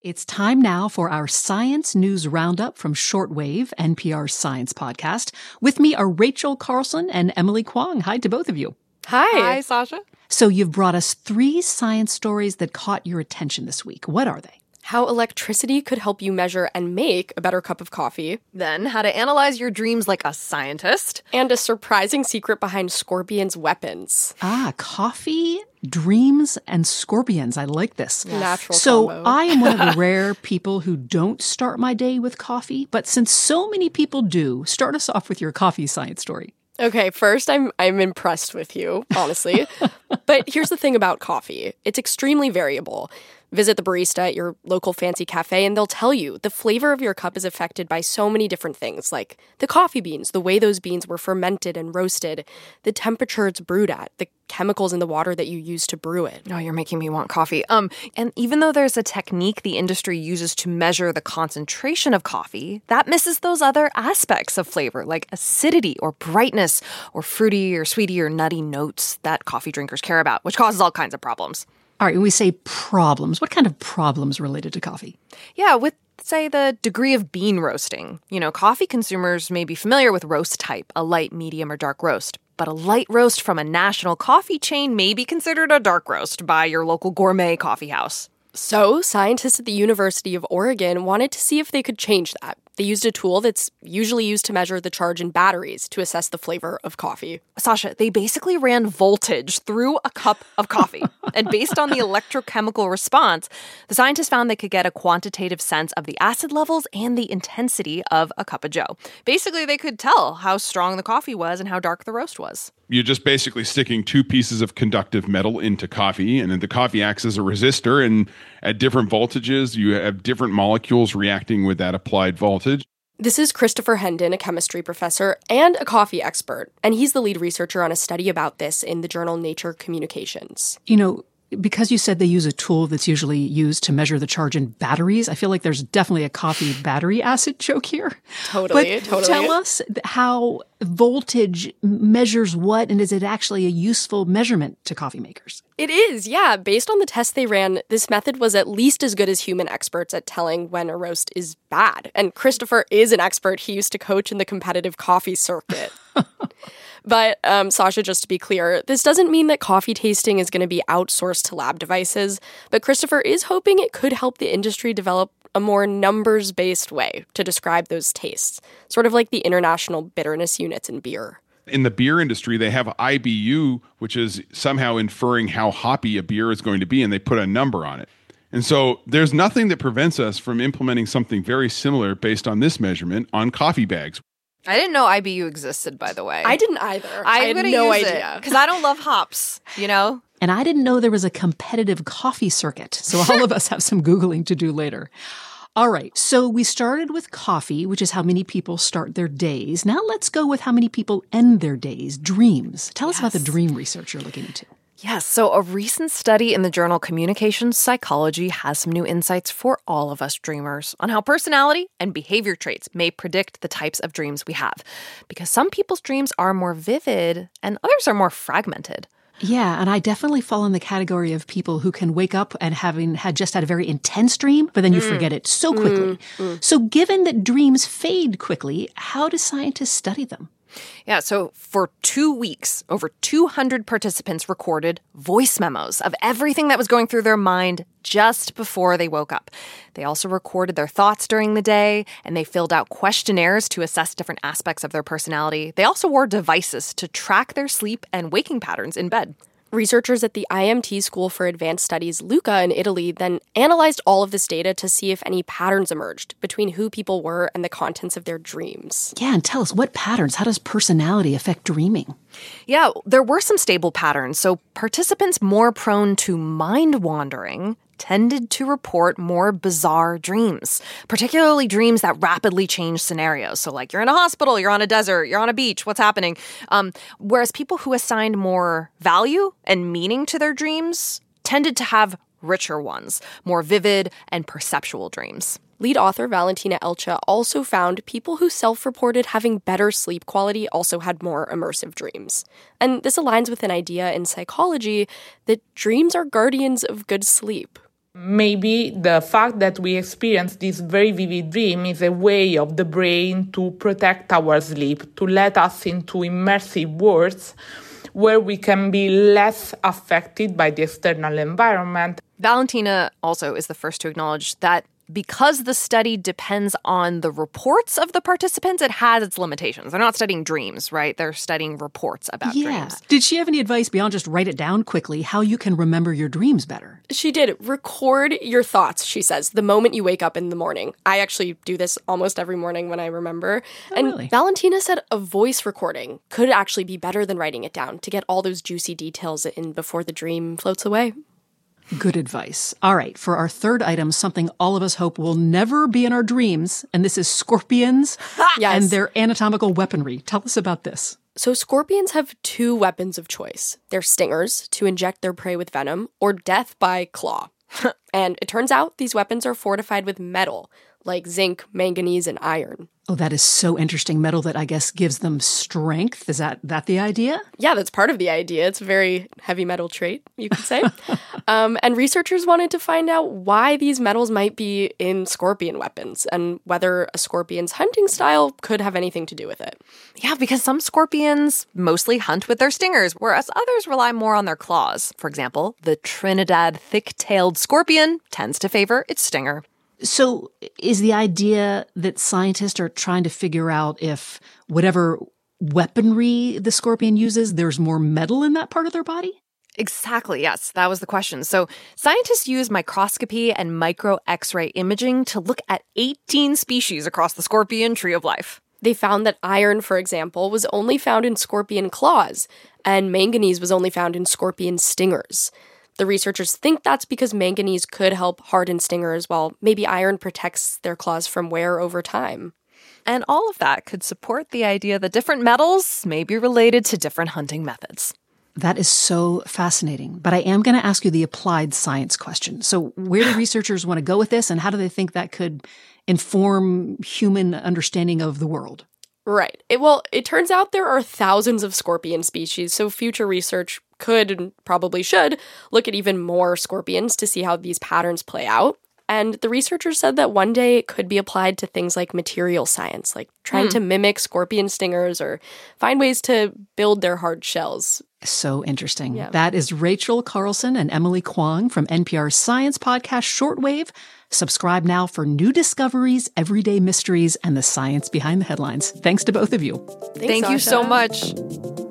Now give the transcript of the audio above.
It's time now for our Science News Roundup from Shortwave, NPR's science podcast. With me are Rachel Carlson and Emily Kwong. Hi to both of you. Hi. Hi, Sasha. So you've brought us 3 science stories that caught your attention this week. What are they? How electricity could help you measure and make a better cup of coffee. Then, how to analyze your dreams like a scientist. And a surprising secret behind scorpions' weapons. Coffee, dreams, and scorpions. I like this. Natural So combo. I am one of the rare people who don't start my day with coffee, but since so many people do, start us off with your coffee science story. Okay, first, I'm impressed with you, honestly. But here's the thing about coffee. It's extremely variable. Visit the barista at your local fancy cafe and they'll tell you the flavor of your cup is affected by so many different things, like the coffee beans, the way those beans were fermented and roasted, the temperature it's brewed at, the chemicals in the water that you use to brew it. Oh, you're making me want coffee. And even though there's a technique the industry uses to measure the concentration of coffee, that misses those other aspects of flavor, like acidity or brightness or fruity or sweety or nutty notes that coffee drinkers care about, which causes all kinds of problems. All right, when we say problems, what kind of problems related to coffee? Yeah, with, say, the degree of bean roasting. You know, coffee consumers may be familiar with roast type, a light, medium, or dark roast. But a light roast from a national coffee chain may be considered a dark roast by your local gourmet coffee house. So, scientists at the University of Oregon wanted to see if they could change that. They used a tool that's usually used to measure the charge in batteries to assess the flavor of coffee. Sasha, they basically ran voltage through a cup of coffee. And based on the electrochemical response, the scientists found they could get a quantitative sense of the acid levels and the intensity of a cup of joe. Basically, they could tell how strong the coffee was and how dark the roast was. You're just basically sticking 2 pieces of conductive metal into coffee, and then the coffee acts as a resistor, and at different voltages, you have different molecules reacting with that applied voltage. This is Christopher Hendon, a chemistry professor and a coffee expert, and he's the lead researcher on a study about this in the journal Nature Communications. You know, because you said they use a tool that's usually used to measure the charge in batteries, I feel like there's definitely a coffee battery acid joke here. Totally. Tell us how voltage measures what, and is it actually a useful measurement to coffee makers? It is, yeah. Based on the tests they ran, this method was at least as good as human experts at telling when a roast is bad. And Christopher is an expert. He used to coach in the competitive coffee circuit. But, Sasha, just to be clear, this doesn't mean that coffee tasting is going to be outsourced to lab devices, but Christopher is hoping it could help the industry develop a more numbers-based way to describe those tastes, sort of like the international bitterness units in beer. In the beer industry, they have IBU, which is somehow inferring how hoppy a beer is going to be, and they put a number on it. And so there's nothing that prevents us from implementing something very similar based on this measurement on coffee bags. I didn't know IBU existed, by the way. I didn't either. I had no idea. Because I don't love hops, you know? And I didn't know there was a competitive coffee circuit, so all of us have some Googling to do later. All right, so we started with coffee, which is how many people start their days. Now let's go with how many people end their days, dreams. Tell us about the dream research you're looking into. Yes, so a recent study in the journal Communications Psychology has some new insights for all of us dreamers on how personality and behavior traits may predict the types of dreams we have. Because some people's dreams are more vivid and others are more fragmented. Yeah, and I definitely fall in the category of people who can wake up and having had just had a very intense dream, but then you forget it so quickly. So given that dreams fade quickly, how do scientists study them? Yeah, so for 2 weeks, over 200 participants recorded voice memos of everything that was going through their mind just before they woke up. They also recorded their thoughts during the day, and they filled out questionnaires to assess different aspects of their personality. They also wore devices to track their sleep and waking patterns in bed. Researchers at the IMT School for Advanced Studies, Lucca, in Italy, then analyzed all of this data to see if any patterns emerged between who people were and the contents of their dreams. Yeah, and tell us, what patterns? How does personality affect dreaming? Yeah, there were some stable patterns. So participants more prone to mind wandering tended to report more bizarre dreams, particularly dreams that rapidly change scenarios. So like you're in a hospital, you're on a desert, you're on a beach, what's happening? Whereas people who assigned more value and meaning to their dreams tended to have richer ones, more vivid and perceptual dreams. Lead author Valentina Elcha also found people who self-reported having better sleep quality also had more immersive dreams. And this aligns with an idea in psychology that dreams are guardians of good sleep. Maybe the fact that we experience this very vivid dream is a way of the brain to protect our sleep, to let us into immersive worlds where we can be less affected by the external environment. Valentina also is the first to acknowledge that because the study depends on the reports of the participants, it has its limitations. They're not studying dreams, right? They're studying reports about dreams. Did she have any advice beyond just write it down quickly, how you can remember your dreams better? She did. Record your thoughts, she says, the moment you wake up in the morning. I actually do this almost every morning when I remember. Really? Valentina said a voice recording could actually be better than writing it down to get all those juicy details in before the dream floats away. Good advice. All right, for our third item, something all of us hope will never be in our dreams, and this is scorpions Yes. and their anatomical weaponry. Tell us about this. So scorpions have two weapons of choice. They're stingers, to inject their prey with venom, or death by claw. And it turns out these weapons are fortified with metal, like zinc, manganese, and iron. Oh, that is so interesting. Metal that I guess gives them strength. Is that the idea? Yeah, that's part of the idea. It's a very heavy metal trait, you could say. And researchers wanted to find out why these metals might be in scorpion weapons and whether a scorpion's hunting style could have anything to do with it. Yeah, because some scorpions mostly hunt with their stingers, whereas others rely more on their claws. For example, the Trinidad thick-tailed scorpion tends to favor its stinger. So is the idea that scientists are trying to figure out if whatever weaponry the scorpion uses, there's more metal in that part of their body? Exactly, yes. That was the question. So scientists use microscopy and micro X-ray imaging to look at 18 species across the scorpion tree of life. They found that iron, for example, was only found in scorpion claws, and manganese was only found in scorpion stingers. The researchers think that's because manganese could help harden stingers, while maybe iron protects their claws from wear over time. And all of that could support the idea that different metals may be related to different hunting methods. That is so fascinating. But I am going to ask you the applied science question. So where do researchers want to go with this, and how do they think that could inform human understanding of the world? Right. It turns out there are thousands of scorpion species, so future research could and probably should look at even more scorpions to see how these patterns play out. And the researchers said that one day it could be applied to things like material science, like trying to mimic scorpion stingers or find ways to build their hard shells. So interesting. Yeah. That is Rachel Carlson and Emily Kwong from NPR's science podcast Shortwave. Subscribe now for new discoveries, everyday mysteries, and the science behind the headlines. Thanks to both of you. Thank you Sasha. so much.